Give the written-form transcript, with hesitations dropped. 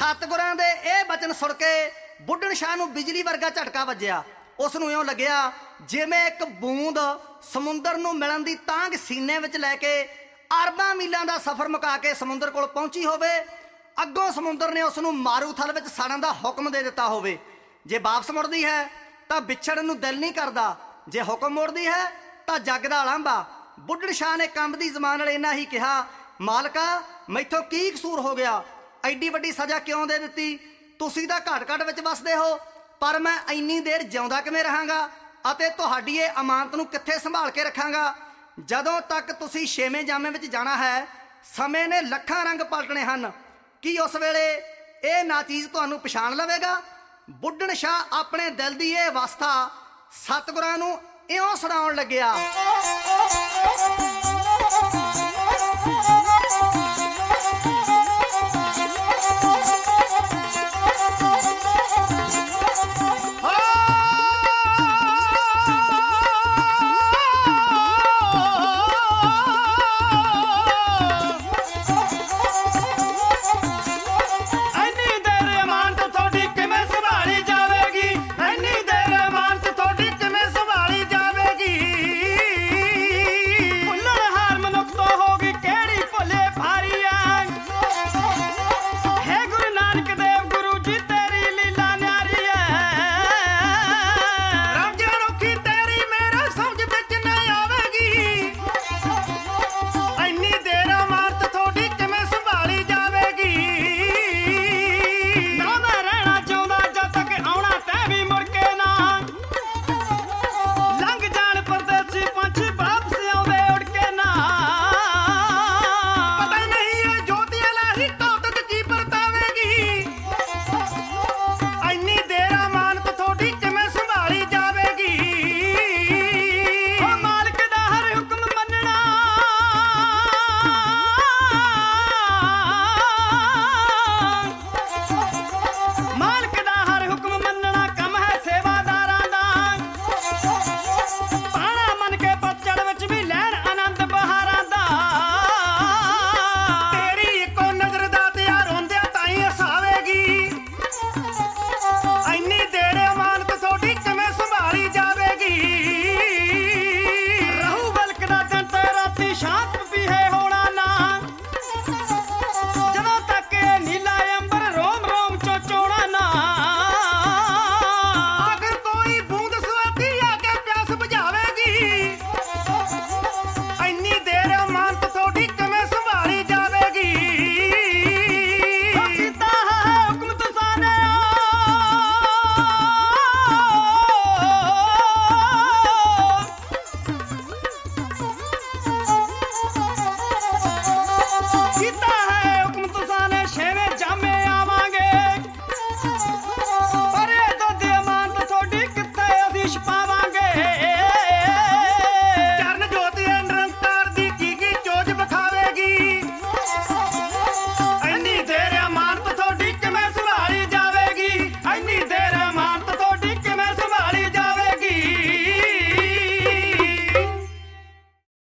सतगुरां दे ਇਹ बचन सुन के बुढ़न शाह नूं बिजली वर्गा झटका वज्जिया। उस नूं इउं लग्या जिवें एक बूंद समुंदर नूं मिलन दी तांग सीने विच लैके अरबां मीलां दा सफर मुका के समुंदर कोल पहुंची होवे। अगों समुंदर ने उस नूं मारूथल विच सड़न दा हुक्म दे दिता होवे। जे वापस मुड़दी है तां विछड़न नूं दिल नहीं करदा, जे हुक्म मोड़दी है तां जग दा लांभा। बुढ़न शाह ने कंबदी ज़बान नाल इन्ना ही कहा, मालका मैथों की कसूर हो गया, एडी वड्डी सज़ा क्यों दे दित्ती? तुसीं तां घट घट विच वसदे हो, पर मैं इन्नी देर जिउंदा किवें रहांगा अते तुहाडी इह अमानत नूं कित्थे संभाल के रखांगा? जदों तक तुसीं छेवें जामे विच जाना है, समय ने लखां रंग पलटने हन। कि उस वेले इह नाचीज़ तुहानूं पछाण लवेगा? बुढ़न शाह अपने दिल की यह अवस्था सतगुरां नूं इउं सुणाउण लग्या। पुष्पा